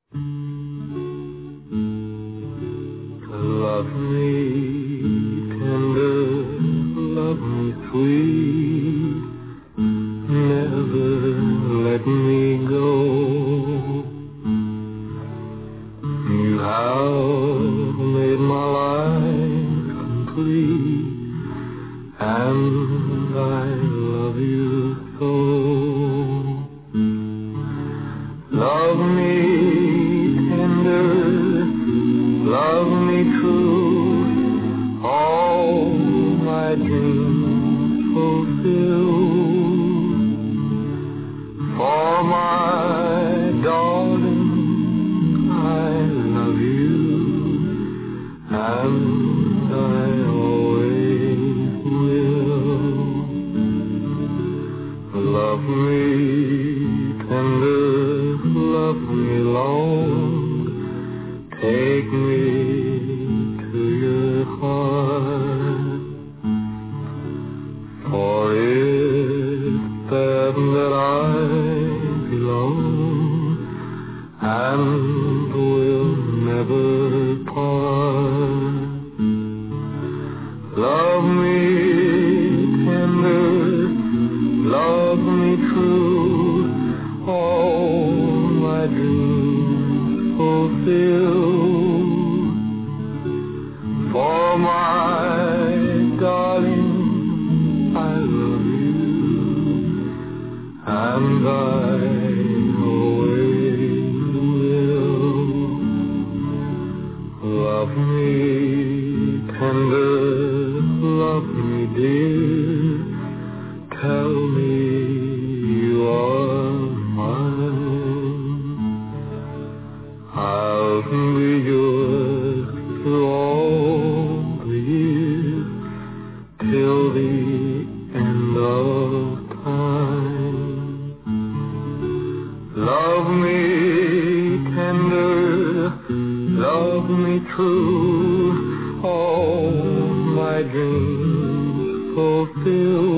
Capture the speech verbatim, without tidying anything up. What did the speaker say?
Love me tender, love me sweet, never let me go. You have made my life complete, and I love you so. Love me tender, love me true, all my dreams fulfill. For my darling, I love you, and I always will. Love me tender, love me long, take me to your heart, for it's there that I belong, and will never part. Love me tender, love me true, all my dreams fulfill. For my darling, I love you, and I always will. Love me tender, love me dear, tell me you are mine. I'll be yours through all the years, till the end of time. Love me tender, love me true, all my dreams fulfill.